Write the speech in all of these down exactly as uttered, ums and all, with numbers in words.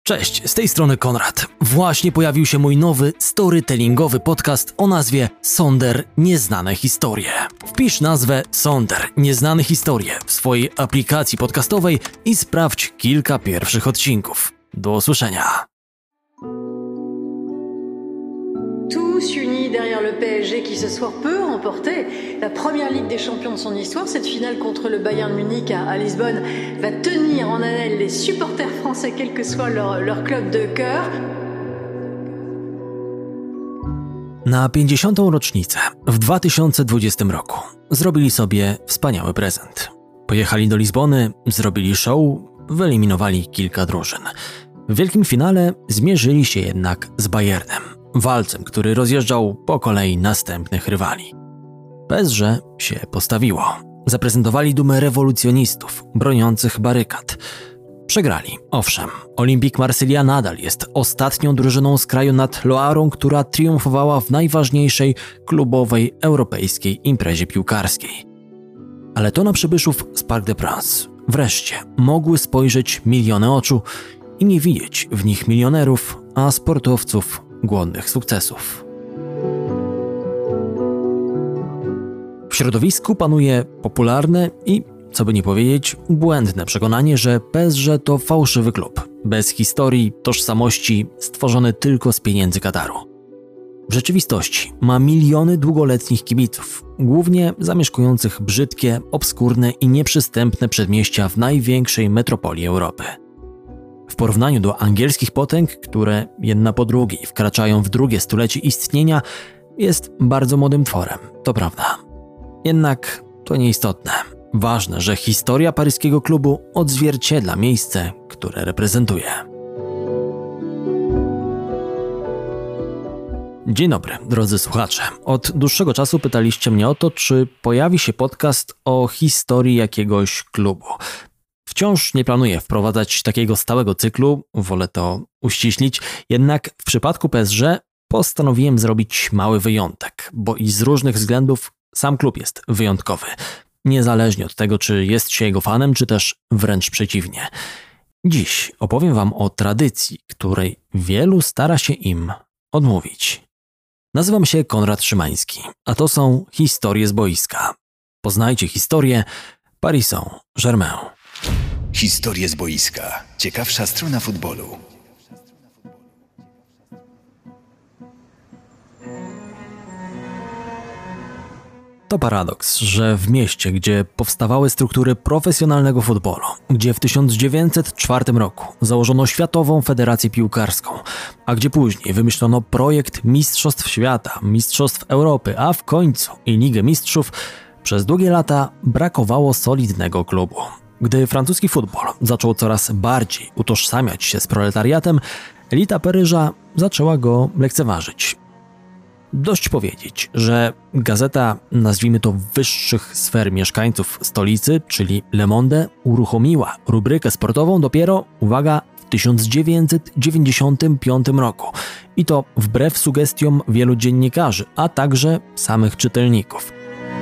Cześć, z tej strony Konrad. Właśnie pojawił się mój nowy storytellingowy podcast o nazwie Sonder Nieznane Historie. Wpisz nazwę Sonder Nieznane Historie w swojej aplikacji podcastowej i sprawdź kilka pierwszych odcinków. Do usłyszenia. Tous unis derrière le P S G qui ce soir peut remporter la première Ligue des Champions de son histoire. Cette finale contre le Bayern Munich à, à Lisbonne va tenir en haleine les supporters français, quel que soit leur, leur club de cœur. Na pięćdziesiątą rocznicę w dwa tysiące dwudziestym roku zrobili sobie wspaniały prezent. Pojechali do Lizbony, zrobili show, wyeliminowali kilka drużyn. W wielkim finale zmierzyli się jednak z Bayernem, walcem, który rozjeżdżał po kolei następnych rywali. P S G się postawiło. Zaprezentowali dumę rewolucjonistów, broniących barykad. Przegrali, owszem. Olympique Marsylia nadal jest ostatnią drużyną z kraju nad Loarą, która triumfowała w najważniejszej klubowej europejskiej imprezie piłkarskiej. Ale to na przybyszów z Parc des Princes wreszcie mogły spojrzeć miliony oczu i nie widzieć w nich milionerów, a sportowców głodnych sukcesów. W środowisku panuje popularne i, co by nie powiedzieć, błędne przekonanie, że P S G to fałszywy klub, bez historii, tożsamości, stworzony tylko z pieniędzy Kataru. W rzeczywistości ma miliony długoletnich kibiców, głównie zamieszkujących brzydkie, obskurne i nieprzystępne przedmieścia w największej metropolii Europy. W porównaniu do angielskich potęg, które jedna po drugiej wkraczają w drugie stulecie istnienia, jest bardzo młodym tworem, to prawda. Jednak to nieistotne. Ważne, że historia paryskiego klubu odzwierciedla miejsce, które reprezentuje. Dzień dobry, drodzy słuchacze. Od dłuższego czasu pytaliście mnie o to, czy pojawi się podcast o historii jakiegoś klubu. Wciąż nie planuję wprowadzać takiego stałego cyklu, wolę to uściślić, jednak w przypadku P S G postanowiłem zrobić mały wyjątek, bo i z różnych względów sam klub jest wyjątkowy, niezależnie od tego, czy jest się jego fanem, czy też wręcz przeciwnie. Dziś opowiem wam o tradycji, której wielu stara się im odmówić. Nazywam się Konrad Szymański, a to są historie z boiska. Poznajcie historię Paris Saint-Germain. Historie z boiska. Ciekawsza strona futbolu. To paradoks, że w mieście, gdzie powstawały struktury profesjonalnego futbolu, gdzie w tysiąc dziewięćset czwartym roku założono Światową Federację Piłkarską, a gdzie później wymyślono projekt Mistrzostw Świata, Mistrzostw Europy, a w końcu i Ligę Mistrzów, przez długie lata brakowało solidnego klubu. Gdy francuski futbol zaczął coraz bardziej utożsamiać się z proletariatem, elita Paryża zaczęła go lekceważyć. Dość powiedzieć, że gazeta, nazwijmy to wyższych sfer mieszkańców stolicy, czyli Le Monde, uruchomiła rubrykę sportową dopiero, uwaga, w tysiąc dziewięćset dziewięćdziesiątym piątym roku. I to wbrew sugestiom wielu dziennikarzy, a także samych czytelników.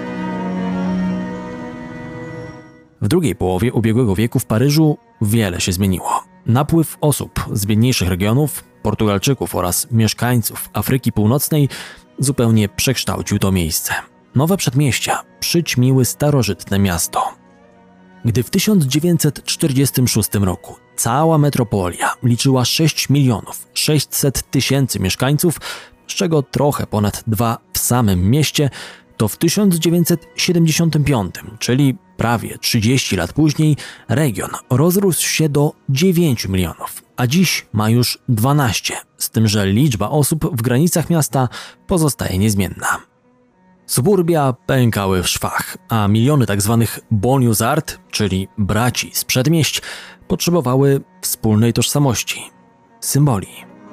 W drugiej połowie ubiegłego wieku w Paryżu wiele się zmieniło. Napływ osób z biedniejszych regionów, Portugalczyków oraz mieszkańców Afryki Północnej zupełnie przekształcił to miejsce. Nowe przedmieścia przyćmiły starożytne miasto. Gdy w tysiąc dziewięćset czterdziestym szóstym roku cała metropolia liczyła sześć milionów sześćset tysięcy mieszkańców, z czego trochę ponad dwa w samym mieście, to w tysiąc dziewięćset siedemdziesiątym piątym, czyli prawie trzydzieści lat później, region rozrósł się do dziewięciu milionów, a dziś ma już dwanaście, z tym, że liczba osób w granicach miasta pozostaje niezmienna. Suburbia pękały w szwach, a miliony tzw. banlieusards, czyli braci z przedmieść, potrzebowały wspólnej tożsamości, symboli.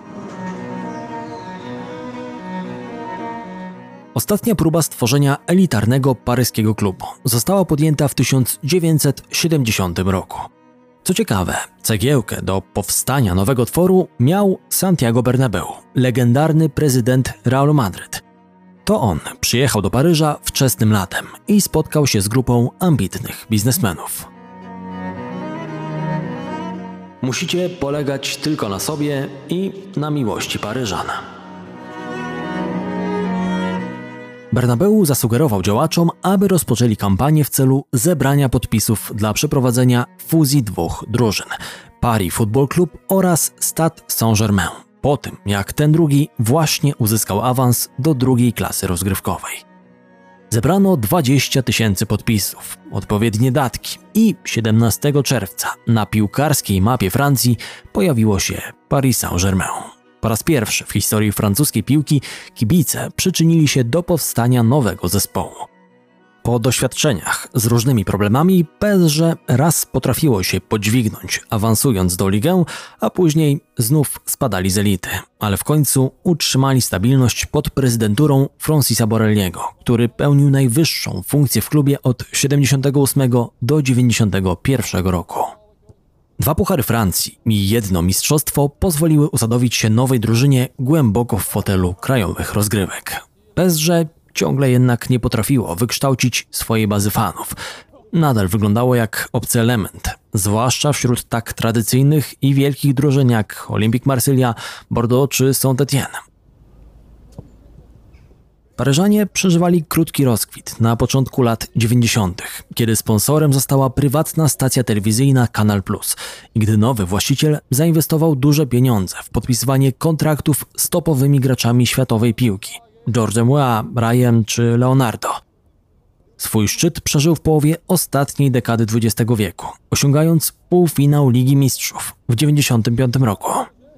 Ostatnia próba stworzenia elitarnego paryskiego klubu została podjęta w tysiąc dziewięćset siedemdziesiątym roku. Co ciekawe, cegiełkę do powstania nowego tworu miał Santiago Bernabéu, legendarny prezydent Realu Madryt. To on przyjechał do Paryża wczesnym latem i spotkał się z grupą ambitnych biznesmenów. Musicie polegać tylko na sobie i na miłości Paryżan. Bernabeu zasugerował działaczom, aby rozpoczęli kampanię w celu zebrania podpisów dla przeprowadzenia fuzji dwóch drużyn – Paris Football Club oraz Stade Saint-Germain, po tym jak ten drugi właśnie uzyskał awans do drugiej klasy rozgrywkowej. Zebrano dwadzieścia tysięcy podpisów, odpowiednie datki i siedemnastego czerwca na piłkarskiej mapie Francji pojawiło się Paris Saint-Germain. Po raz pierwszy w historii francuskiej piłki kibice przyczynili się do powstania nowego zespołu. Po doświadczeniach z różnymi problemami P S G raz potrafiło się podźwignąć, awansując do Ligę, a później znów spadali z elity, ale w końcu utrzymali stabilność pod prezydenturą Francisa Borelliego, który pełnił najwyższą funkcję w klubie od siedemdziesiątego ósmego do dziewięćdziesiątego pierwszego roku. Dwa puchary Francji i jedno mistrzostwo pozwoliły usadowić się nowej drużynie głęboko w fotelu krajowych rozgrywek. P S G ciągle jednak nie potrafiło wykształcić swojej bazy fanów. Nadal wyglądało jak obcy element, zwłaszcza wśród tak tradycyjnych i wielkich drużyn jak Olympique Marsylia, Bordeaux czy Saint-Étienne. Paryżanie przeżywali krótki rozkwit na początku lat dziewięćdziesiątych, kiedy sponsorem została prywatna stacja telewizyjna Canal plus i gdy nowy właściciel zainwestował duże pieniądze w podpisywanie kontraktów z topowymi graczami światowej piłki – George Weah, Ryan czy Leonardo. Swój szczyt przeżył w połowie ostatniej dekady dwudziestego wieku, osiągając półfinał Ligi Mistrzów w dziewięćdziesiątym piątym roku.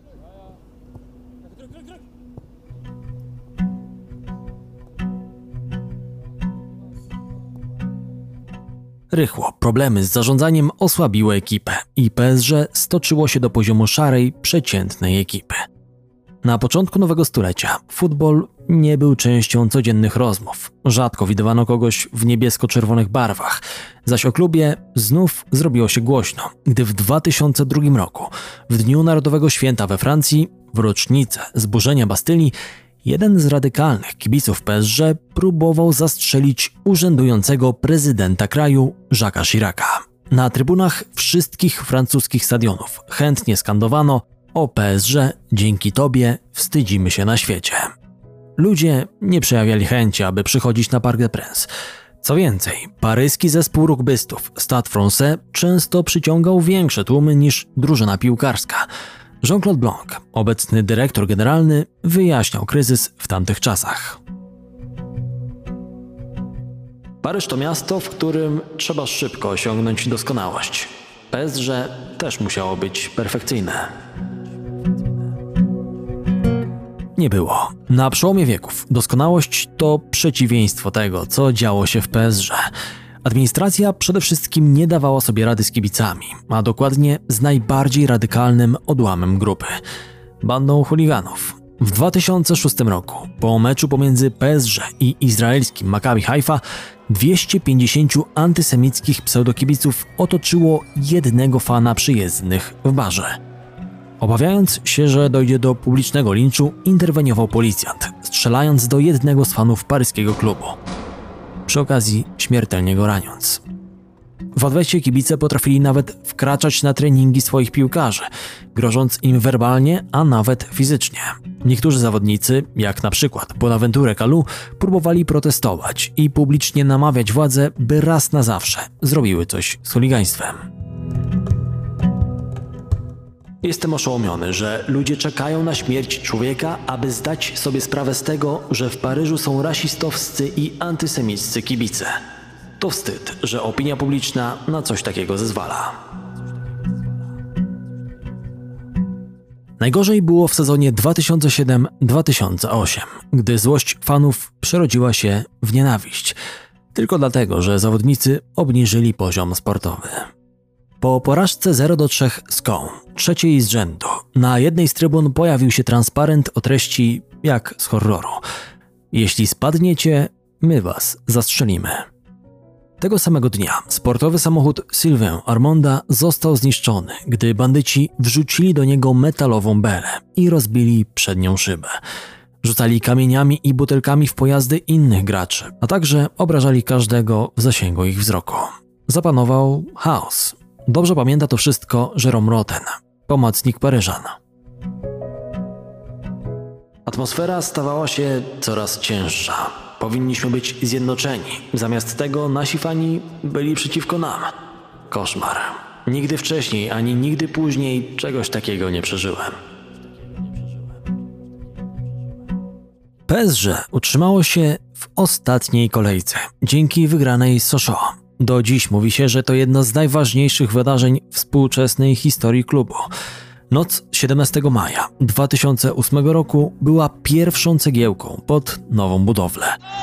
Rychło problemy z zarządzaniem osłabiły ekipę i P S G stoczyło się do poziomu szarej, przeciętnej ekipy. Na początku nowego stulecia futbol nie był częścią codziennych rozmów. Rzadko widywano kogoś w niebiesko-czerwonych barwach, zaś o klubie znów zrobiło się głośno, gdy w dwa tysiące drugim roku, w Dniu Narodowego Święta we Francji, w rocznicę zburzenia Bastylii, jeden z radykalnych kibiców P S G próbował zastrzelić urzędującego prezydenta kraju Jacques'a Chiraca. Na trybunach wszystkich francuskich stadionów chętnie skandowano: o P S G, dzięki tobie wstydzimy się na świecie. Ludzie nie przejawiali chęci, aby przychodzić na Parc des Princes. Co więcej, paryski zespół rugbystów Stade Français często przyciągał większe tłumy niż drużyna piłkarska. Jean-Claude Blanc, obecny dyrektor generalny, wyjaśniał kryzys w tamtych czasach. Paryż to miasto, w którym trzeba szybko osiągnąć doskonałość. P S G też musiało być perfekcyjne. Nie było. Na przełomie wieków doskonałość to przeciwieństwo tego, co działo się w P S G. Administracja przede wszystkim nie dawała sobie rady z kibicami, a dokładnie z najbardziej radykalnym odłamem grupy – bandą chuliganów. W dwa tysiące szóstym roku, po meczu pomiędzy P S G i izraelskim Maccabi Haifa, dwieście pięćdziesięciu antysemickich pseudokibiców otoczyło jednego fana przyjezdnych w barze. Obawiając się, że dojdzie do publicznego linczu, interweniował policjant, strzelając do jednego z fanów paryskiego klubu, przy okazji śmiertelnie go raniąc. W odwecie kibice potrafili nawet wkraczać na treningi swoich piłkarzy, grożąc im werbalnie, a nawet fizycznie. Niektórzy zawodnicy, jak na przykład Bonaventure Kalou, próbowali protestować i publicznie namawiać władze, by raz na zawsze zrobiły coś z chuligaństwem. Jestem oszołomiony, że ludzie czekają na śmierć człowieka, aby zdać sobie sprawę z tego, że w Paryżu są rasistowscy i antysemiccy kibice. To wstyd, że opinia publiczna na coś takiego zezwala. Najgorzej było w sezonie dwa tysiące siódmy dwa tysiące ósmym, gdy złość fanów przerodziła się w nienawiść, tylko dlatego, że zawodnicy obniżyli poziom sportowy. Po porażce zero do trzech z Caen, trzeciej z rzędu, na jednej z trybun pojawił się transparent o treści jak z horroru: jeśli spadniecie, my was zastrzelimy. Tego samego dnia sportowy samochód Sylvain Armonda został zniszczony, gdy bandyci wrzucili do niego metalową belę i rozbili przednią szybę. Rzucali kamieniami i butelkami w pojazdy innych graczy, a także obrażali każdego w zasięgu ich wzroku. Zapanował chaos. Dobrze pamięta to wszystko Jérôme Rotten. pomocnik Paryżan. Atmosfera stawała się coraz cięższa. Powinniśmy być zjednoczeni. Zamiast tego nasi fani byli przeciwko nam. Koszmar. Nigdy wcześniej, ani nigdy później czegoś takiego nie przeżyłem. P S G utrzymało się w ostatniej kolejce dzięki wygranej z Sochaux. Do dziś mówi się, że to jedno z najważniejszych wydarzeń współczesnej historii klubu. Noc siedemnastego maja dwa tysiące ósmego roku była pierwszą cegiełką pod nową budowlę.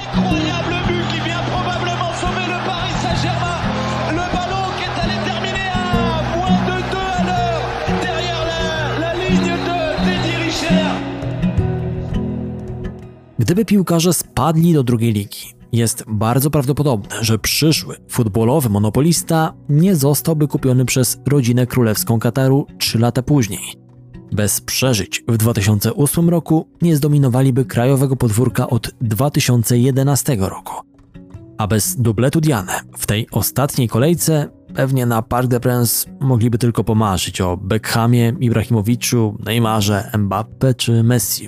Gdyby piłkarze spadli do drugiej ligi, jest bardzo prawdopodobne, że przyszły futbolowy monopolista nie zostałby kupiony przez rodzinę królewską Kataru trzy lata później. Bez przeżyć w dwa tysiące ósmym roku nie zdominowaliby krajowego podwórka od dwa tysiące jedenastego roku. A bez dubletu Diane w tej ostatniej kolejce pewnie na Parc des Princes mogliby tylko pomarzyć o Beckhamie, Ibrahimowiczu, Neymarze, Mbappé czy Messi.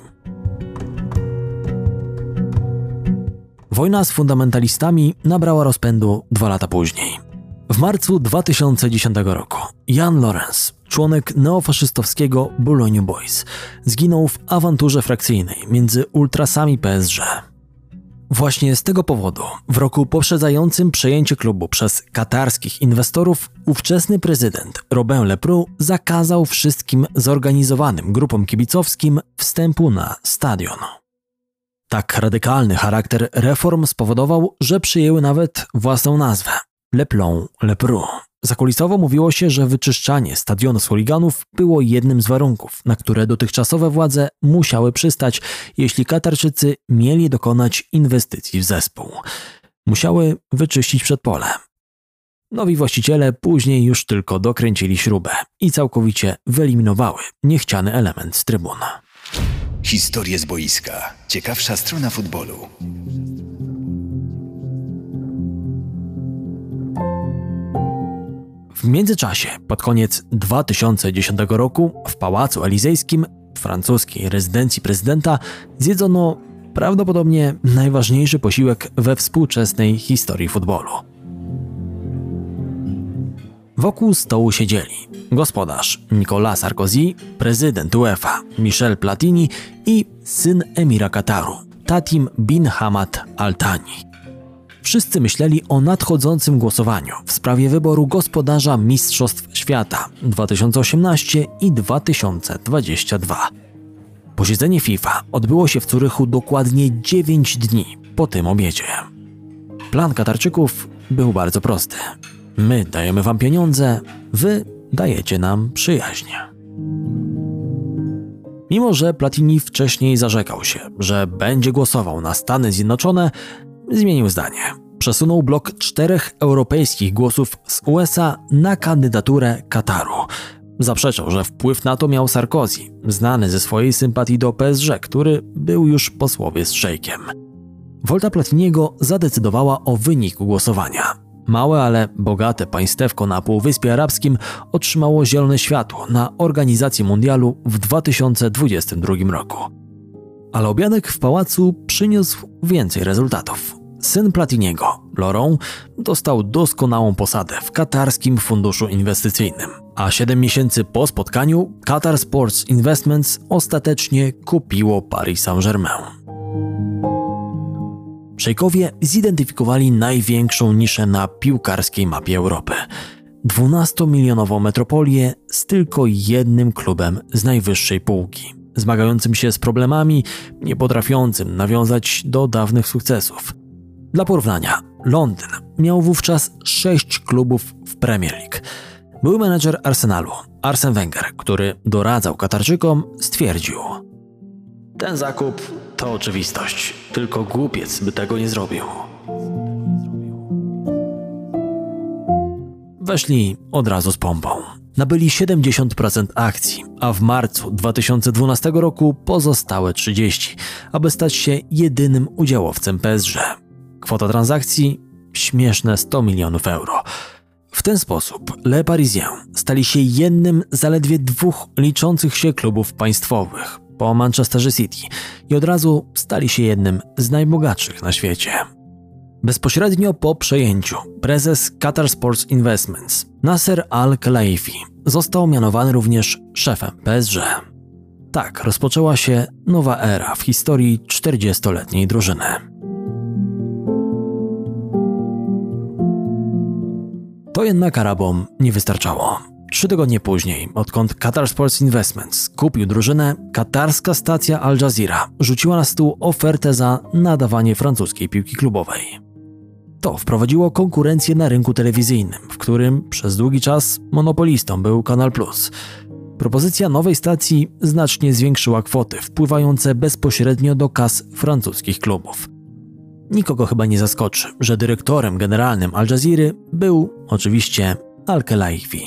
Wojna z fundamentalistami nabrała rozpędu dwa lata później. W marcu dwa tysiące dziesiątego roku Jan Lorenz, członek neofaszystowskiego Boulogne Boys, zginął w awanturze frakcyjnej między ultrasami P S G. Właśnie z tego powodu w roku poprzedzającym przejęcie klubu przez katarskich inwestorów ówczesny prezydent Robin Leproux zakazał wszystkim zorganizowanym grupom kibicowskim wstępu na stadion. Tak radykalny charakter reform spowodował, że przyjęły nawet własną nazwę – Le Plan Leproux. Zakulisowo mówiło się, że wyczyszczanie stadionu z chuliganów było jednym z warunków, na które dotychczasowe władze musiały przystać, jeśli Katarczycy mieli dokonać inwestycji w zespół. Musiały wyczyścić przedpole. Nowi właściciele później już tylko dokręcili śrubę i całkowicie wyeliminowały niechciany element z trybun. Historie z boiska. Ciekawsza strona futbolu. W międzyczasie, pod koniec dwa tysiące dziesiątego roku, w Pałacu Elizejskim, francuskiej rezydencji prezydenta, zjedzono prawdopodobnie najważniejszy posiłek we współczesnej historii futbolu. Wokół stołu siedzieli gospodarz Nicolas Sarkozy, prezydent UEFA Michel Platini i syn emira Kataru, Tatim bin Hamad Al Thani. Wszyscy myśleli o nadchodzącym głosowaniu w sprawie wyboru gospodarza Mistrzostw Świata dwa tysiące osiemnaście i dwa tysiące dwudziesty drugi. Posiedzenie FIFA odbyło się w Zurychu dokładnie dziewięć dni po tym obiedzie. Plan Katarczyków był bardzo prosty. My dajemy wam pieniądze, wy dajecie nam przyjaźń. Mimo że Platini wcześniej zarzekał się, że będzie głosował na Stany Zjednoczone, zmienił zdanie. Przesunął blok czterech europejskich głosów z U S A na kandydaturę Kataru. Zaprzeczał, że wpływ na to miał Sarkozy, znany ze swojej sympatii do P S G, który był już po słowie z szejkiem. Wolta Platiniego zadecydowała o wyniku głosowania. Małe, ale bogate państewko na Półwyspie Arabskim otrzymało zielone światło na organizację mundialu w dwa tysiące dwudziestym drugim roku. Ale obiadek w pałacu przyniósł więcej rezultatów. Syn Platiniego, Laurent, dostał doskonałą posadę w katarskim funduszu inwestycyjnym, a siedem miesięcy po spotkaniu Qatar Sports Investments ostatecznie kupiło Paris Saint-Germain. Szejkowie zidentyfikowali największą niszę na piłkarskiej mapie Europy. dwunastomilionową metropolię z tylko jednym klubem z najwyższej półki, zmagającym się z problemami, nie potrafiącym nawiązać do dawnych sukcesów. Dla porównania, Londyn miał wówczas sześć klubów w Premier League. Były menedżer Arsenalu, Arsene Wenger, który doradzał Katarczykom, stwierdził: ten zakup to oczywistość, tylko głupiec by tego nie zrobił. Weszli od razu z pompą. Nabyli siedemdziesiąt procent akcji, a w marcu dwa tysiące dwunastego roku pozostałe trzydzieści procent, aby stać się jedynym udziałowcem P S G. Kwota transakcji? Śmieszne sto milionów euro. W ten sposób Le Parisien stali się jednym z zaledwie dwóch liczących się klubów państwowych po Manchesterze City i od razu stali się jednym z najbogatszych na świecie. Bezpośrednio po przejęciu prezes Qatar Sports Investments Nasser Al-Khelaifi został mianowany również szefem P S G. Tak rozpoczęła się nowa era w historii czterdziestoletniej drużyny. To jednak Arabom nie wystarczało. Trzy tygodnie później, odkąd Qatar Sports Investments kupił drużynę, katarska stacja Al Jazeera rzuciła na stół ofertę za nadawanie francuskiej piłki klubowej. To wprowadziło konkurencję na rynku telewizyjnym, w którym przez długi czas monopolistą był Canal Plus. Propozycja nowej stacji znacznie zwiększyła kwoty wpływające bezpośrednio do kas francuskich klubów. Nikogo chyba nie zaskoczy, że dyrektorem generalnym Al Jazeery był oczywiście Al-Khelaifi.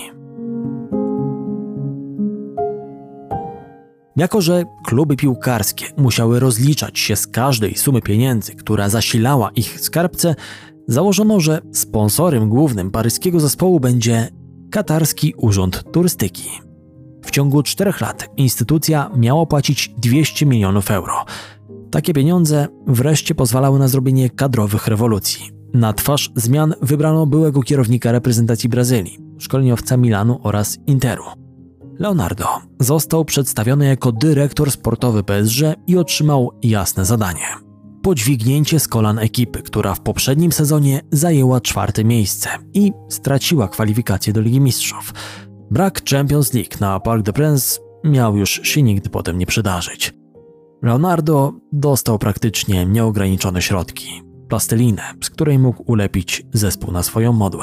Jako że kluby piłkarskie musiały rozliczać się z każdej sumy pieniędzy, która zasilała ich skarbce, założono, że sponsorem głównym paryskiego zespołu będzie Katarski Urząd Turystyki. W ciągu czterech lat instytucja miała płacić dwieście milionów euro. Takie pieniądze wreszcie pozwalały na zrobienie kadrowych rewolucji. Na twarz zmian wybrano byłego kierownika reprezentacji Brazylii, szkoleniowca Milanu oraz Interu. Leonardo został przedstawiony jako dyrektor sportowy P S G i otrzymał jasne zadanie. Podźwignięcie z kolan ekipy, która w poprzednim sezonie zajęła czwarte miejsce i straciła kwalifikację do Ligi Mistrzów. Brak Champions League na Parc des Princes miał już się nigdy potem nie przydarzyć. Leonardo dostał praktycznie nieograniczone środki, plastelinę, z której mógł ulepić zespół na swoją modłę.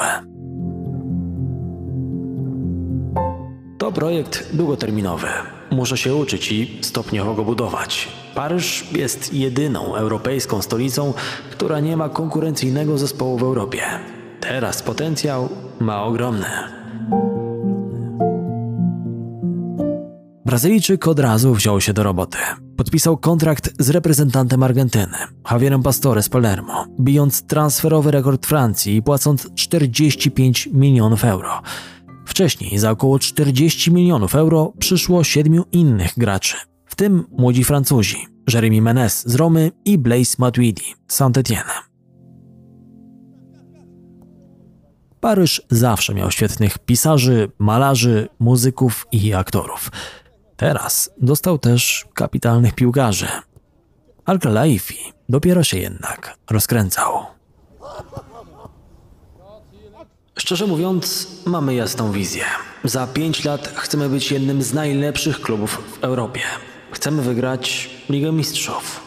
To projekt długoterminowy. Muszę się uczyć i stopniowo go budować. Paryż jest jedyną europejską stolicą, która nie ma konkurencyjnego zespołu w Europie. Teraz potencjał ma ogromny. Brazylijczyk od razu wziął się do roboty. Podpisał kontrakt z reprezentantem Argentyny, Javierem Pastore z Palermo, bijąc transferowy rekord Francji i płacąc czterdzieści pięć milionów euro. Wcześniej za około czterdzieści milionów euro przyszło siedmiu innych graczy, w tym młodzi Francuzi, Jérémy Menez z Romy i Blaise Matuidi z Saint-Étienne. Paryż zawsze miał świetnych pisarzy, malarzy, muzyków i aktorów. Teraz dostał też kapitalnych piłkarzy. Al-Khelaifi dopiero się jednak rozkręcał. Szczerze mówiąc, mamy jasną wizję. Za pięć lat chcemy być jednym z najlepszych klubów w Europie. Chcemy wygrać Ligę Mistrzów.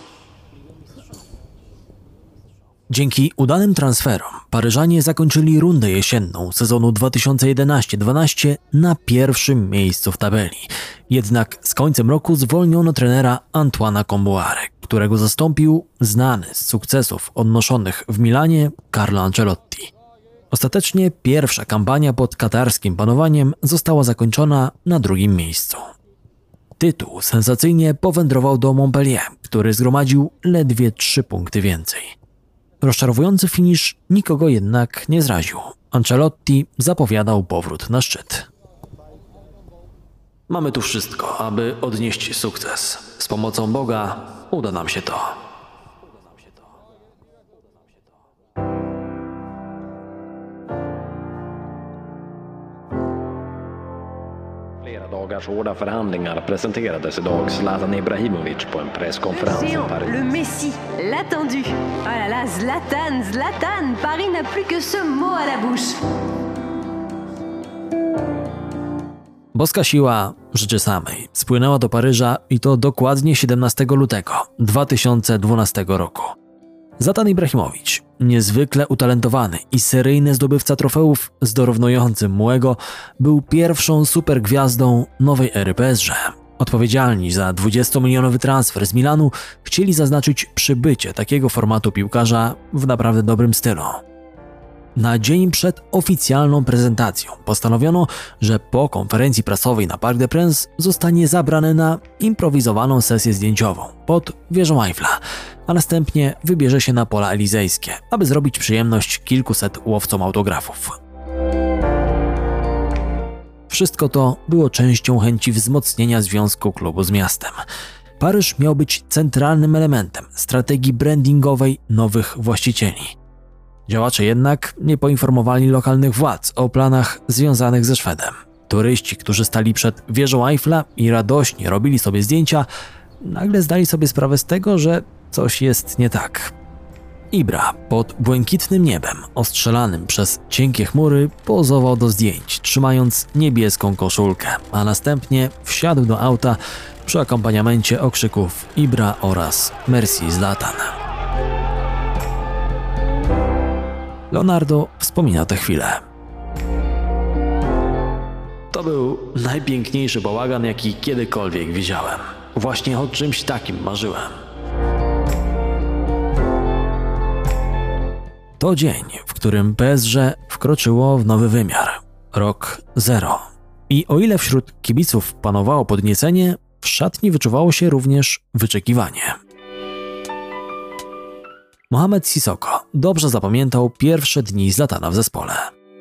Dzięki udanym transferom Paryżanie zakończyli rundę jesienną sezonu dwa tysiące jedenaście dwanaście na pierwszym miejscu w tabeli. Jednak z końcem roku zwolniono trenera Antoine'a Kombouaré, którego zastąpił znany z sukcesów odnoszonych w Milanie Carlo Ancelotti. Ostatecznie pierwsza kampania pod katarskim panowaniem została zakończona na drugim miejscu. Tytuł sensacyjnie powędrował do Montpellier, który zgromadził ledwie trzy punkty więcej. Rozczarowujący finisz nikogo jednak nie zraził. Ancelotti zapowiadał powrót na szczyt. Mamy tu wszystko, aby odnieść sukces. Z pomocą Boga uda nam się to. Dagars hårda förhandlingar presenterades idag Zlatan Ibrahimovic på en presskonferens i Paris. Le Messi, l'attendu. Oh là là, Zlatan, Zlatan, Paris n'a plus que ce mot à la bouche. Boska siła rzeczy samej spłynęła do Paryża i to dokładnie siedemnastego lutego dwa tysiące dwunastego roku. Zlatan Ibrahimowicz, niezwykle utalentowany i seryjny zdobywca trofeów z dorównującym Muego, był pierwszą supergwiazdą nowej ery P S G. Odpowiedzialni za dwudziestomilionowy transfer z Milanu chcieli zaznaczyć przybycie takiego formatu piłkarza w naprawdę dobrym stylu. Na dzień przed oficjalną prezentacją postanowiono, że po konferencji prasowej na Parc des Princes zostanie zabrany na improwizowaną sesję zdjęciową pod wieżą Eiffla, a następnie wybierze się na pola elizejskie, aby zrobić przyjemność kilkuset łowcom autografów. Wszystko to było częścią chęci wzmocnienia związku klubu z miastem. Paryż miał być centralnym elementem strategii brandingowej nowych właścicieli. Działacze jednak nie poinformowali lokalnych władz o planach związanych ze Szwedem. Turyści, którzy stali przed wieżą Eiffla i radośnie robili sobie zdjęcia, nagle zdali sobie sprawę z tego, że coś jest nie tak. Ibra pod błękitnym niebem ostrzelanym przez cienkie chmury pozował do zdjęć, trzymając niebieską koszulkę, a następnie wsiadł do auta przy akompaniamencie okrzyków Ibra oraz Merci Zlatan. Leonardo wspomina tę chwilę. To był najpiękniejszy bałagan, jaki kiedykolwiek widziałem. Właśnie o czymś takim marzyłem. To dzień, w którym P S G wkroczyło w nowy wymiar. Rok zero. I o ile wśród kibiców panowało podniecenie, w szatni wyczuwało się również wyczekiwanie. Mohamed Sissoko dobrze zapamiętał pierwsze dni Zlatana w zespole.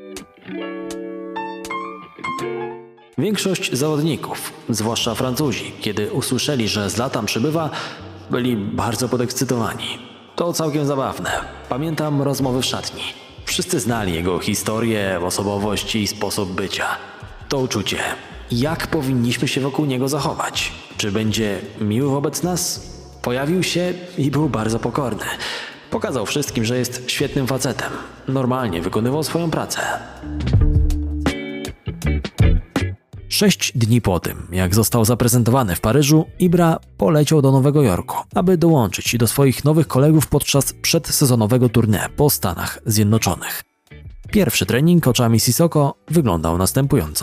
Większość zawodników, zwłaszcza Francuzi, kiedy usłyszeli, że Zlatan przybywa, byli bardzo podekscytowani. To całkiem zabawne. Pamiętam rozmowy w szatni. Wszyscy znali jego historię, osobowość i sposób bycia. To uczucie. Jak powinniśmy się wokół niego zachować? Czy będzie miły wobec nas? Pojawił się i był bardzo pokorny. Pokazał wszystkim, że jest świetnym facetem. Normalnie wykonywał swoją pracę. Sześć dni po tym, jak został zaprezentowany w Paryżu, Ibra poleciał do Nowego Jorku, aby dołączyć do swoich nowych kolegów podczas przedsezonowego tournée po Stanach Zjednoczonych. Pierwszy trening oczami Sissoko wyglądał następująco.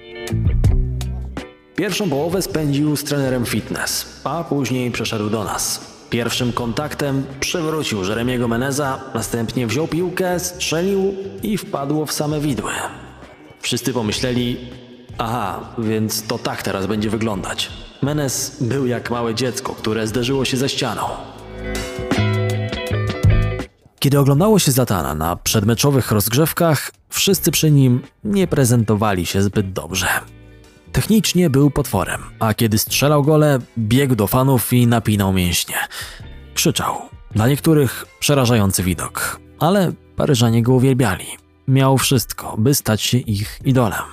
Pierwszą połowę spędził z trenerem fitness, a później przeszedł do nas. Pierwszym kontaktem przewrócił Jérémy'ego Meneza, następnie wziął piłkę, strzelił i wpadło w same widły. Wszyscy pomyśleli: aha, więc to tak teraz będzie wyglądać. Menez był jak małe dziecko, które zderzyło się ze ścianą. Kiedy oglądało się Zlatana na przedmeczowych rozgrzewkach, wszyscy przy nim nie prezentowali się zbyt dobrze. Technicznie był potworem, a kiedy strzelał gole, biegł do fanów i napinał mięśnie. Krzyczał. Dla niektórych przerażający widok, ale Paryżanie go uwielbiali. Miał wszystko, by stać się ich idolem.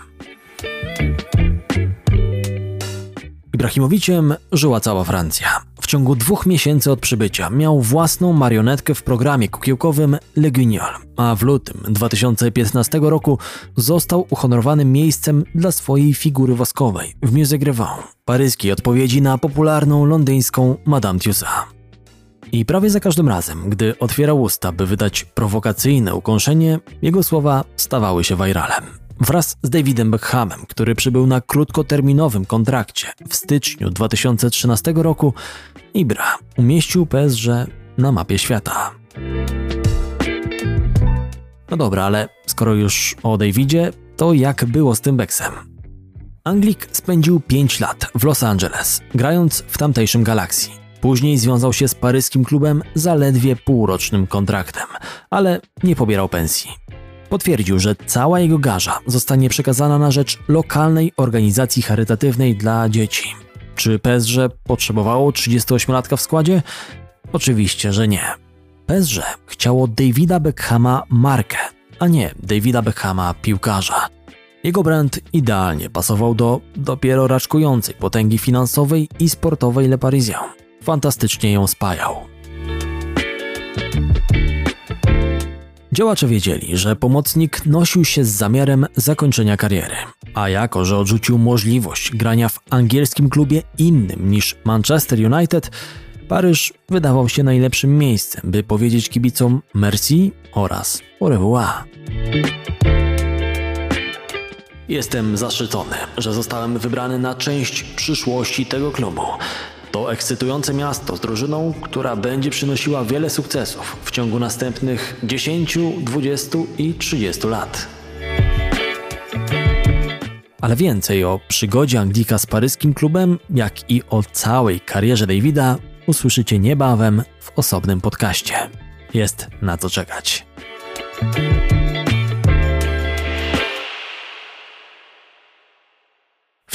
Ibrahimowiciem żyła cała Francja. W ciągu dwóch miesięcy od przybycia miał własną marionetkę w programie kukiełkowym Le Guignol, a w lutym dwa tysiące piętnastego roku został uhonorowany miejscem dla swojej figury woskowej w Musée Grevin, paryskiej odpowiedzi na popularną londyńską Madame Tussauds. I prawie za każdym razem, gdy otwierał usta, by wydać prowokacyjne ukąszenie, jego słowa stawały się viralem. Wraz z Davidem Beckhamem, który przybył na krótkoterminowym kontrakcie w styczniu dwa tysiące trzynastego roku, Ibra umieścił P S G na mapie świata. No dobra, ale skoro już o Davidzie, to jak było z tym Becksem? Anglik spędził pięć lat w Los Angeles, grając w tamtejszym Galaxy. Później związał się z paryskim klubem zaledwie półrocznym kontraktem, ale nie pobierał pensji. Potwierdził, że cała jego garza zostanie przekazana na rzecz lokalnej organizacji charytatywnej dla dzieci. Czy P S G potrzebowało trzydziestoośmiolatka w składzie? Oczywiście, że nie. P S G chciało Davida Beckhama markę, a nie Davida Beckhama piłkarza. Jego brand idealnie pasował do dopiero raczkującej potęgi finansowej i sportowej Le Parisien. Fantastycznie ją spajał. Działacze wiedzieli, że pomocnik nosił się z zamiarem zakończenia kariery, a jako że odrzucił możliwość grania w angielskim klubie innym niż Manchester United, Paryż wydawał się najlepszym miejscem, by powiedzieć kibicom merci oraz au revoir. Jestem zaszczycony, że zostałem wybrany na część przyszłości tego klubu. To ekscytujące miasto z drużyną, która będzie przynosiła wiele sukcesów w ciągu następnych dziesięciu, dwudziestu i trzydziestu lat. Ale więcej o przygodzie Anglika z paryskim klubem, jak i o całej karierze Davida usłyszycie niebawem w osobnym podcaście. Jest na co czekać.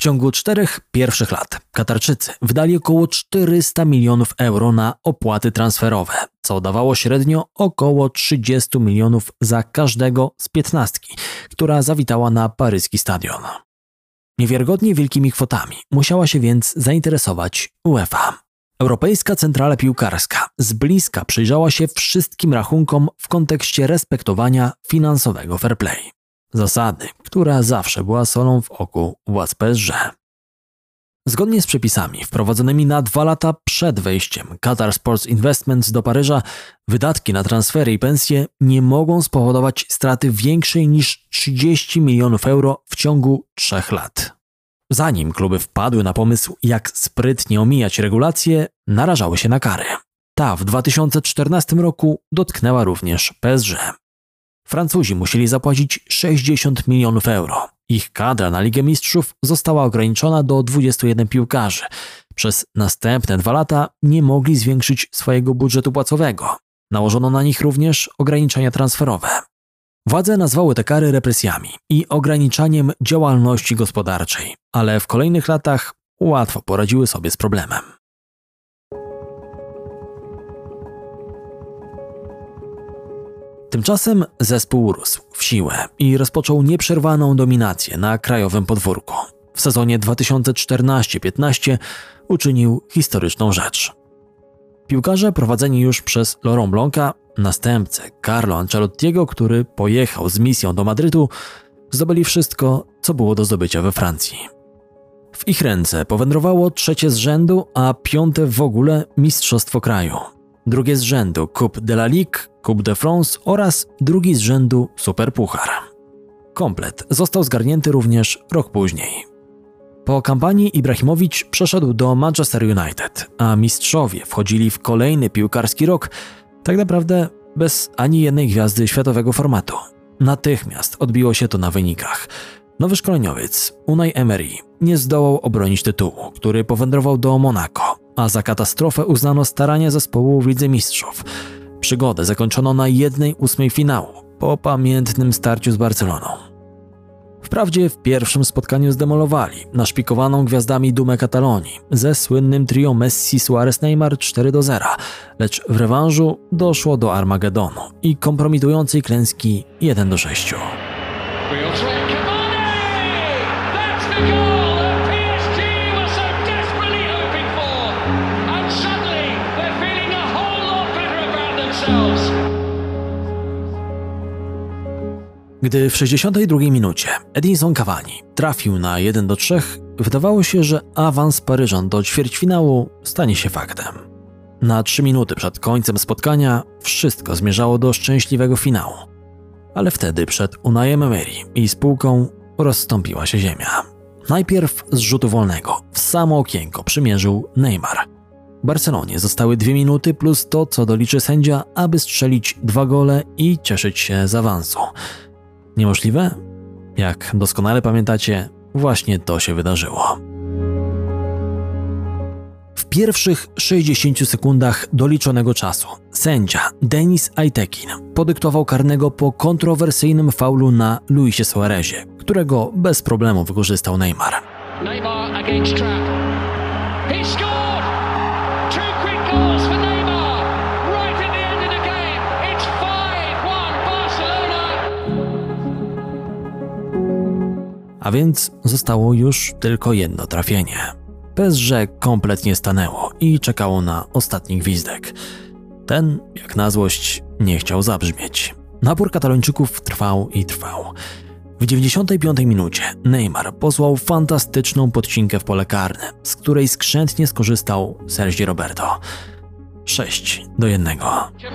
ciągu czterech pierwszych lat Katarczycy wydali około czterysta milionów euro na opłaty transferowe, co dawało średnio około trzydzieści milionów za każdego z piętnastki, która zawitała na paryski stadion. Niewiarygodnie wielkimi kwotami musiała się więc zainteresować UEFA. Europejska Centrala Piłkarska z bliska przyjrzała się wszystkim rachunkom w kontekście respektowania finansowego fair play. Zasady, która zawsze była solą w oku władz P S G. Zgodnie z przepisami wprowadzonymi na dwa lata przed wejściem Qatar Sports Investments do Paryża, wydatki na transfery i pensje nie mogą spowodować straty większej niż trzydzieści milionów euro w ciągu trzech lat. Zanim kluby wpadły na pomysł, jak sprytnie omijać regulacje, narażały się na kary. Ta w dwa tysiące czternastym roku dotknęła również P S G. Francuzi musieli zapłacić sześćdziesiąt milionów euro. Ich kadra na Ligę Mistrzów została ograniczona do dwudziestu jeden piłkarzy. Przez następne dwa lata nie mogli zwiększyć swojego budżetu płacowego. Nałożono na nich również ograniczenia transferowe. Władze nazwały te kary represjami i ograniczaniem działalności gospodarczej, ale w kolejnych latach łatwo poradziły sobie z problemem. Tymczasem zespół rósł w siłę i rozpoczął nieprzerwaną dominację na krajowym podwórku. W sezonie dwa tysiące czternastym piętnastym uczynił historyczną rzecz. Piłkarze prowadzeni już przez Laurent Blanca, następcę Carlo Ancelottiego, który pojechał z misją do Madrytu, zdobyli wszystko, co było do zdobycia we Francji. W ich ręce powędrowało trzecie z rzędu, a piąte w ogóle mistrzostwo kraju. Drugie z rzędu Coupe de la Ligue, Coupe de France oraz drugi z rzędu Superpuchar. Komplet został zgarnięty również rok później. Po kampanii Ibrahimowicz przeszedł do Manchester United, a mistrzowie wchodzili w kolejny piłkarski rok tak naprawdę bez ani jednej gwiazdy światowego formatu. Natychmiast odbiło się to na wynikach. Nowy szkoleniowiec Unai Emery nie zdołał obronić tytułu, który powędrował do Monako, a za katastrofę uznano starania zespołu w Lidze Mistrzów. Przygodę zakończono na jednej ósmej finału, po pamiętnym starciu z Barceloną. Wprawdzie w pierwszym spotkaniu zdemolowali naszpikowaną gwiazdami dumę Katalonii ze słynnym trio Messi, Suarez, Neymar cztery do zera, lecz w rewanżu doszło do Armagedonu i kompromitującej klęski jeden do sześciu. Gdy w sześćdziesiątej drugiej minucie Edinson Cavani trafił na jeden do trzech, wydawało się, że awans Paryżan do ćwierćfinału stanie się faktem. Na trzy minuty przed końcem spotkania wszystko zmierzało do szczęśliwego finału. Ale wtedy przed Unaiem Emery i spółką rozstąpiła się ziemia. Najpierw z rzutu wolnego w samo okienko przymierzył Neymar. Barcelonie zostały dwie minuty plus to, co doliczy sędzia, aby strzelić dwa gole i cieszyć się z awansu. Niemożliwe? Jak doskonale pamiętacie, właśnie to się wydarzyło. W pierwszych sześćdziesięciu sekundach doliczonego czasu sędzia Denis Aytekin podyktował karnego po kontrowersyjnym faulu na Luisie Suarezie, którego bez problemu wykorzystał Neymar. Neymar against trap. He scored! Two quick goals for Neymar. Right at the end of the game. It's five one Barcelona. A więc zostało już tylko jedno trafienie. P S G kompletnie stanęło i czekało na ostatni gwizdek. Ten, jak na złość, nie chciał zabrzmieć. Napór Katalończyków trwał i trwał. W dziewięćdziesiątej piątej minucie Neymar posłał fantastyczną podcinkę w pole karne, z której skrzętnie skorzystał Sergi Roberto. sześć do jednego.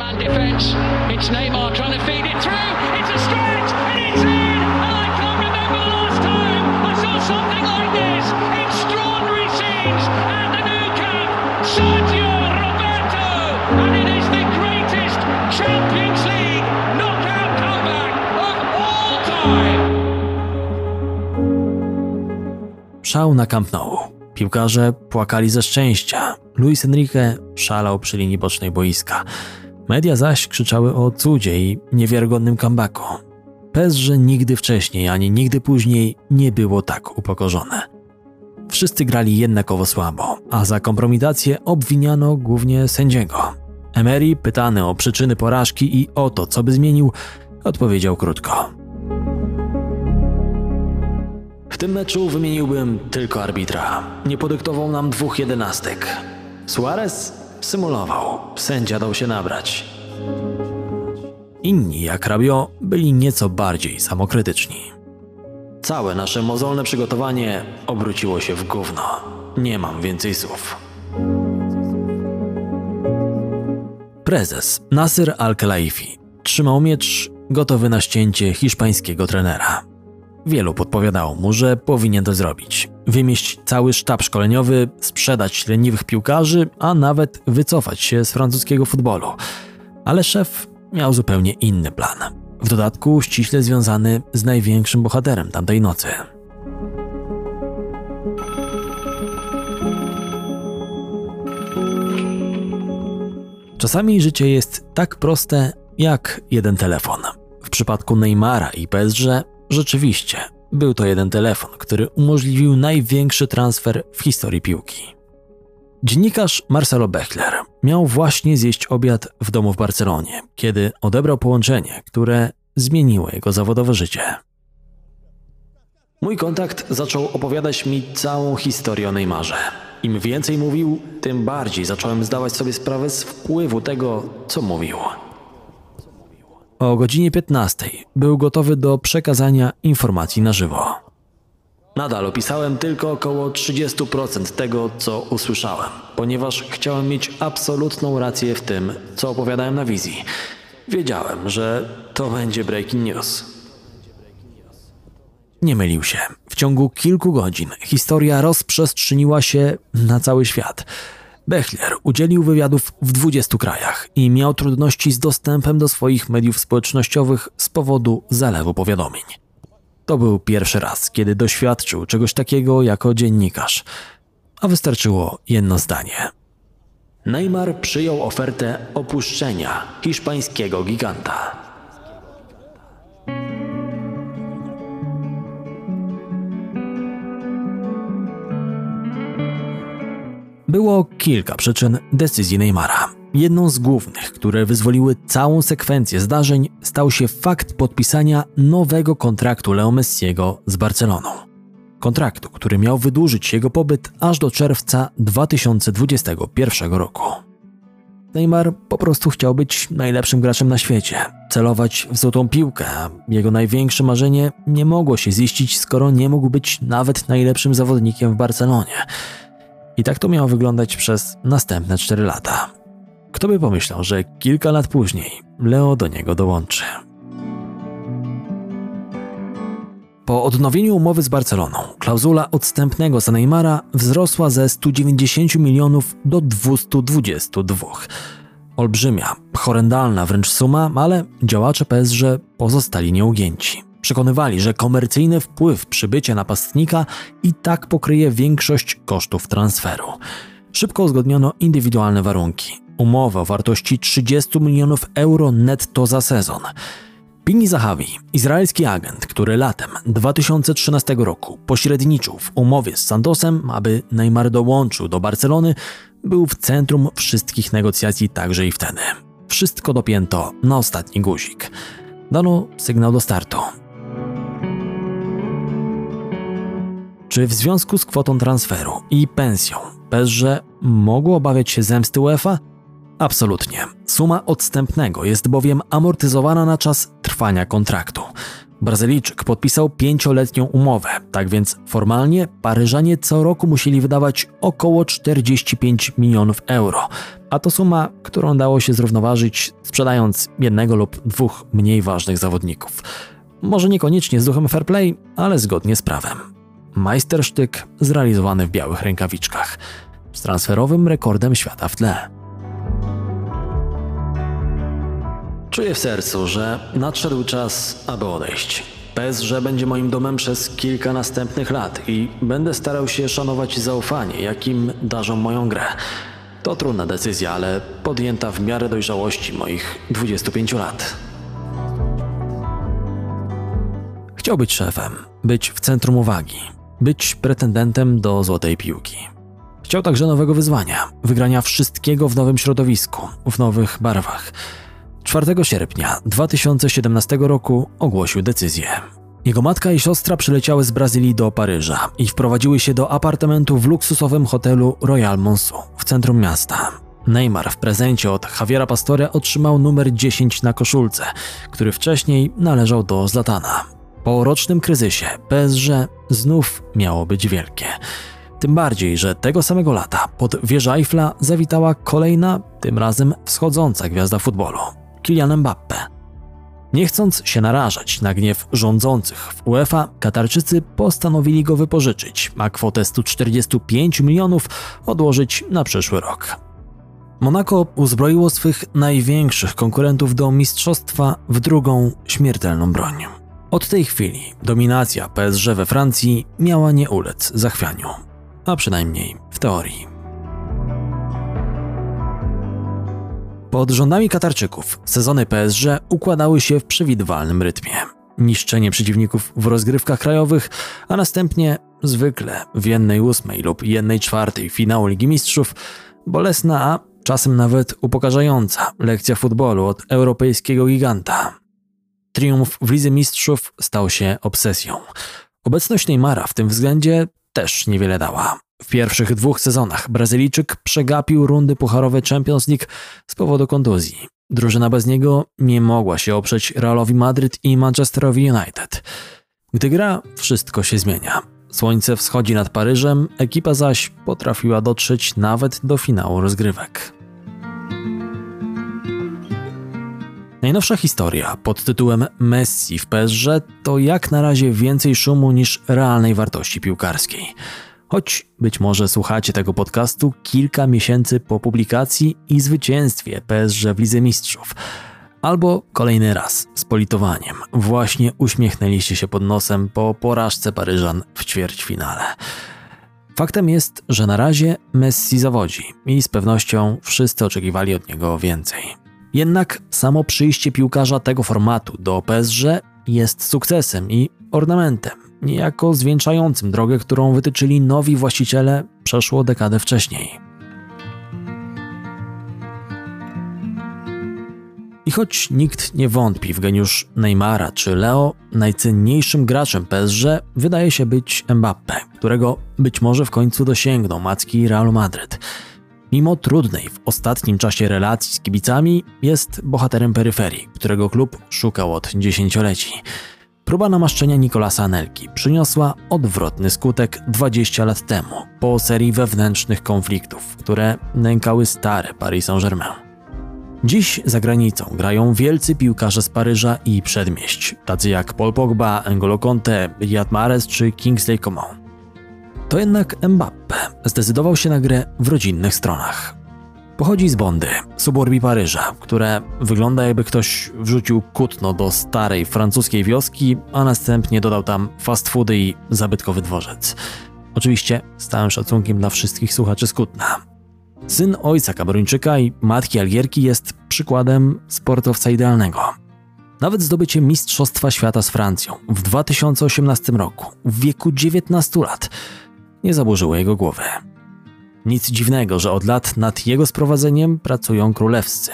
Szał na Camp Nou. Piłkarze płakali ze szczęścia. Luis Enrique szalał przy linii bocznej boiska. Media zaś krzyczały o cudzie i niewiarygodnym comebacku. P S G nigdy wcześniej ani nigdy później nie było tak upokorzone. wszyscy grali jednakowo słabo, a za kompromitację obwiniano głównie sędziego. Emery, pytany o przyczyny porażki i o to, co by zmienił, odpowiedział krótko. W tym meczu wymieniłbym tylko arbitra. Nie podyktował nam dwóch jedenastek. Suarez symulował, sędzia dał się nabrać. Inni, jak Rabiot, byli nieco bardziej samokrytyczni. Całe nasze mozolne przygotowanie obróciło się w gówno. Nie mam więcej słów. Prezes Nasser Al-Khelaifi trzymał miecz gotowy na ścięcie hiszpańskiego trenera. Wielu podpowiadało mu, że powinien to zrobić. Wymieść cały sztab szkoleniowy, sprzedać leniwych piłkarzy, a nawet wycofać się z francuskiego futbolu. Ale szef miał zupełnie inny plan. W dodatku ściśle związany z największym bohaterem tamtej nocy. Czasami życie jest tak proste jak jeden telefon. W przypadku Neymara i P S G rzeczywiście był to jeden telefon, który umożliwił największy transfer w historii piłki. Dziennikarz Marcelo Bechler miał właśnie zjeść obiad w domu w Barcelonie, kiedy odebrał połączenie, które zmieniło jego zawodowe życie. Mój kontakt zaczął opowiadać mi całą historię o Neymarze. Im więcej mówił, tym bardziej zacząłem zdawać sobie sprawę z wpływu tego, co mówił. O godzinie piętnastej był gotowy do przekazania informacji na żywo. Nadal opisałem tylko około trzydzieści procent tego, co usłyszałem, ponieważ chciałem mieć absolutną rację w tym, co opowiadałem na wizji. Wiedziałem, że to będzie breaking news. Nie mylił się. W ciągu kilku godzin historia rozprzestrzeniła się na cały świat. Bechler udzielił wywiadów w dwudziestu krajach i miał trudności z dostępem do swoich mediów społecznościowych z powodu zalewu powiadomień. To był pierwszy raz, kiedy doświadczył czegoś takiego jako dziennikarz, a wystarczyło jedno zdanie. Neymar przyjął ofertę opuszczenia hiszpańskiego giganta. Było kilka przyczyn decyzji Neymara. Jedną z głównych, które wyzwoliły całą sekwencję zdarzeń, stał się fakt podpisania nowego kontraktu Leo Messiego z Barceloną. Kontraktu, który miał wydłużyć jego pobyt aż do czerwca dwa tysiące dwudziestego pierwszego roku. Neymar po prostu chciał być najlepszym graczem na świecie, celować w złotą piłkę, a jego największe marzenie nie mogło się ziścić, skoro nie mógł być nawet najlepszym zawodnikiem w Barcelonie. I tak to miało wyglądać przez następne cztery lata. Kto by pomyślał, że kilka lat później Leo do niego dołączy. Po odnowieniu umowy z Barceloną klauzula odstępnego za Neymara wzrosła ze stu dziewięćdziesięciu milionów do dwustu dwudziestu dwóch. Olbrzymia, horrendalna wręcz suma, ale działacze P S G pozostali nieugięci. Przekonywali, że komercyjny wpływ przybycia napastnika i tak pokryje większość kosztów transferu. Szybko uzgodniono indywidualne warunki. Umowę o wartości trzydziestu milionów euro netto za sezon. Pini Zahawi, izraelski agent, który latem dwa tysiące trzynastego roku pośredniczył w umowie z Santosem, aby Neymar dołączył do Barcelony, był w centrum wszystkich negocjacji także i wtedy. Wszystko dopięto na ostatni guzik. Dano sygnał do startu. Czy w związku z kwotą transferu i pensją P S G mogło obawiać się zemsty UEFA? Absolutnie. Suma odstępnego jest bowiem amortyzowana na czas trwania kontraktu. Brazylijczyk podpisał pięcioletnią umowę, tak więc formalnie Paryżanie co roku musieli wydawać około czterdzieści pięć milionów euro, a to suma, którą dało się zrównoważyć, sprzedając jednego lub dwóch mniej ważnych zawodników. Może niekoniecznie z duchem fair play, ale zgodnie z prawem. Majstersztyk zrealizowany w białych rękawiczkach, z transferowym rekordem świata w tle. Czuję w sercu, że nadszedł czas, aby odejść. P S G będzie moim domem przez kilka następnych lat i będę starał się szanować zaufanie, jakim darzą moją grę. To trudna decyzja, ale podjęta w miarę dojrzałości moich dwudziestu pięciu lat. Chciał być szefem, być w centrum uwagi. być pretendentem do złotej piłki. Chciał także nowego wyzwania, wygrania wszystkiego w nowym środowisku, w nowych barwach. czwartego sierpnia dwa tysiące siedemnastego roku ogłosił decyzję. Jego matka i siostra przyleciały z Brazylii do Paryża i wprowadziły się do apartamentu w luksusowym hotelu Royal Monceau w centrum miasta. Neymar w prezencie od Javiera Pastore otrzymał numer dziesięć na koszulce, który wcześniej należał do Zlatana. Po rocznym kryzysie P S G znów miało być wielkie. Tym bardziej, że tego samego lata pod wieżę Eiffla zawitała kolejna, tym razem wschodząca gwiazda futbolu – Kylian Mbappé. Nie chcąc się narażać na gniew rządzących w UEFA, Katarczycy postanowili go wypożyczyć, a kwotę stu czterdziestu pięciu milionów odłożyć na przyszły rok. Monaco uzbroiło swych największych konkurentów do mistrzostwa w drugą śmiertelną broń. Od tej chwili dominacja P S G we Francji miała nie ulec zachwianiu, a przynajmniej w teorii. Pod rządami Katarczyków sezony P S G układały się w przewidywalnym rytmie. Niszczenie przeciwników w rozgrywkach krajowych, a następnie zwykle w jednej ósmej lub jednej czwartej finału Ligi Mistrzów bolesna, a czasem nawet upokarzająca lekcja futbolu od europejskiego giganta. Triumf w Lidze Mistrzów stał się obsesją. Obecność Neymara w tym względzie też niewiele dała. W pierwszych dwóch sezonach Brazylijczyk przegapił rundy pucharowe Champions League z powodu kontuzji. Drużyna bez niego nie mogła się oprzeć Realowi Madryt i Manchesterowi United. Gdy gra, wszystko się zmienia. Słońce wschodzi nad Paryżem, ekipa zaś potrafiła dotrzeć nawet do finału rozgrywek. Najnowsza historia pod tytułem Messi w P S G to jak na razie więcej szumu niż realnej wartości piłkarskiej. Choć być może słuchacie tego podcastu kilka miesięcy po publikacji i zwycięstwie P S G w Lidze Mistrzów. Albo kolejny raz z politowaniem właśnie uśmiechnęliście się pod nosem po porażce Paryżan w ćwierćfinale. Faktem jest, że na razie Messi zawodzi i z pewnością wszyscy oczekiwali od niego więcej. Jednak samo przyjście piłkarza tego formatu do P S G jest sukcesem i ornamentem, niejako zwieńczającym drogę, którą wytyczyli nowi właściciele przeszło dekadę wcześniej. I choć nikt nie wątpi w geniusz Neymara czy Leo, najcenniejszym graczem P S G wydaje się być Mbappé, którego być może w końcu dosięgną macki Realu Madryt. Mimo trudnej w ostatnim czasie relacji z kibicami, jest bohaterem peryferii, którego klub szukał od dziesięcioleci. Próba namaszczenia Nicolasa Anelki przyniosła odwrotny skutek dwadzieścia lat temu, po serii wewnętrznych konfliktów, które nękały stare Paris Saint-Germain. Dziś za granicą grają wielcy piłkarze z Paryża i przedmieść, tacy jak Paul Pogba, N'Golo Kanté, Riyad Mahrez czy Kingsley Coman. To jednak Mbappé zdecydował się na grę w rodzinnych stronach. Pochodzi z Bondy, suburbii Paryża, które wygląda jakby ktoś wrzucił kutno do starej francuskiej wioski, a następnie dodał tam fast foody i zabytkowy dworzec. Oczywiście z całym szacunkiem dla wszystkich słuchaczy z Kutna. Syn ojca Kameruńczyka i matki Algierki jest przykładem sportowca idealnego. Nawet zdobycie Mistrzostwa Świata z Francją w dwa tysiące osiemnastym roku, w wieku dziewiętnastu lat, nie zaburzyło jego głowy. Nic dziwnego, że od lat nad jego sprowadzeniem pracują królewscy.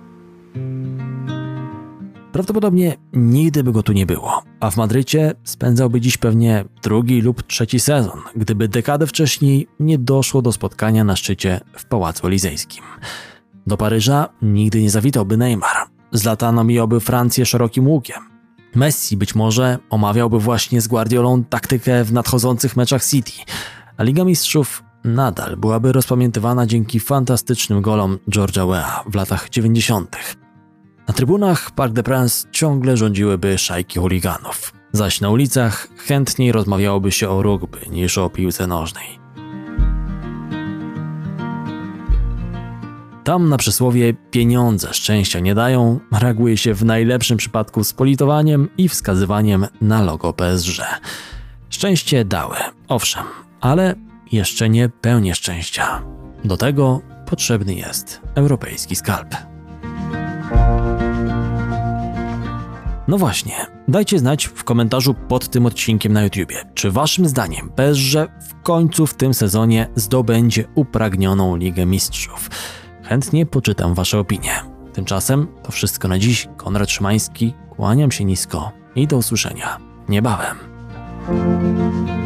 Prawdopodobnie nigdy by go tu nie było, a w Madrycie spędzałby dziś pewnie drugi lub trzeci sezon, gdyby dekadę wcześniej nie doszło do spotkania na szczycie w Pałacu Elizejskim. Do Paryża nigdy nie zawitałby Neymar. Zlatan omijałby Francję szerokim łukiem. Messi być może omawiałby właśnie z Guardiolą taktykę w nadchodzących meczach City, a Liga Mistrzów nadal byłaby rozpamiętywana dzięki fantastycznym golom George'a Weah w latach dziewięćdziesiątych. Na trybunach Parc des Princes ciągle rządziłyby szajki chuliganów, zaś na ulicach chętniej rozmawiałoby się o rugby niż o piłce nożnej. Tam na przysłowie pieniądze szczęścia nie dają, reaguje się w najlepszym przypadku z politowaniem i wskazywaniem na logo P S G. Szczęście dały, owszem, ale jeszcze nie pełnię szczęścia. Do tego potrzebny jest europejski skalp. No właśnie, dajcie znać w komentarzu pod tym odcinkiem na YouTubie, czy waszym zdaniem P S G w końcu w tym sezonie zdobędzie upragnioną Ligę Mistrzów. Chętnie poczytam wasze opinie. Tymczasem to wszystko na dziś. Konrad Szymański, kłaniam się nisko i do usłyszenia niebawem.